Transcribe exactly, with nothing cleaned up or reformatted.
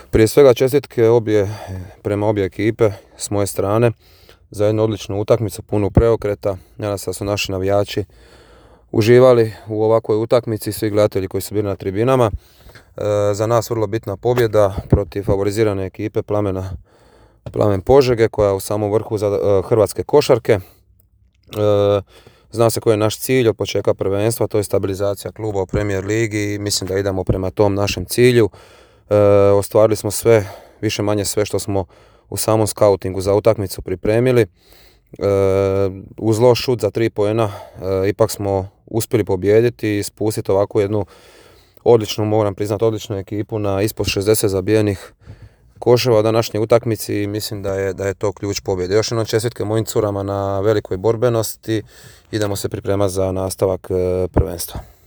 Prije svega čestitke obje, prema obje ekipe s moje strane za jednu odličnu utakmicu, punu preokreta. Nadam se da su naši navijači uživali u ovakvoj utakmici, svi gledatelji koji su bili na tribinama. E, za nas vrlo bitna pobjeda protiv favorizirane ekipe Plamena, Plamen Požege, koja je u samom vrhu za e, hrvatske košarke. E, zna se koji je naš cilj od početka prvenstva, to je stabilizacija kluba u Premier ligi i mislim da idemo prema tom našem cilju. E, ostvarili smo sve, više manje sve što smo u samom skautingu za utakmicu pripremili. E, uz loš šut za tri poena e, ipak smo uspjeli pobijediti i spustiti ovakvu jednu odličnu, moram priznati, odličnu ekipu na ispod šezdeset zabijenih koševa u današnjoj utakmici i mislim da je, da je to ključ pobjede. Još jednom čestitke mojim curama na velikoj borbenosti. Idemo se pripremati za nastavak e, prvenstva.